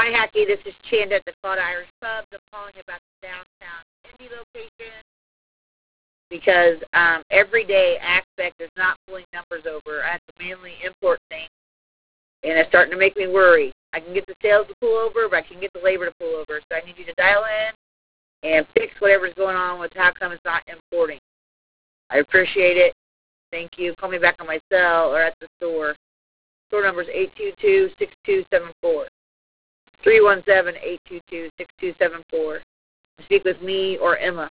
Hi, Hacky. This is Chanda at the Claude Irish Pub. I'm calling about the downtown Indy location because everyday Aspect is not pulling numbers over. I have to manually import things, and it's starting to make me worry. I can get the sales to pull over, but I can get the labor to pull over. So I need you to dial in and fix whatever's going on with how come it's not importing. I appreciate it. Thank you. Call me back on my cell or at the store. Store number is 822-6274. 317-822-6274. Speak with me or Emma.